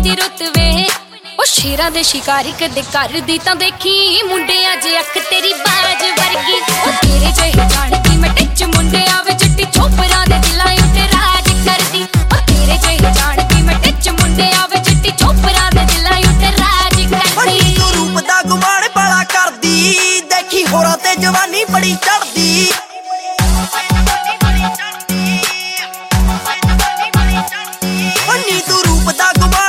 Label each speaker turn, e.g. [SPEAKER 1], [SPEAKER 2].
[SPEAKER 1] दी रुत वे ओ शेरां दे शिकारी कदे करदी तां देखी मुंडियां च अख तेरी बाज वर्गी ओ तेरे जेही जानदी मैं टिच मुंडियां वे चिट्टी चोपरां दे दिलां उत्ते राज करदी ओ तेरे जेही जानदी मैं टिच मुंडियां वे चिट्टी चोपरां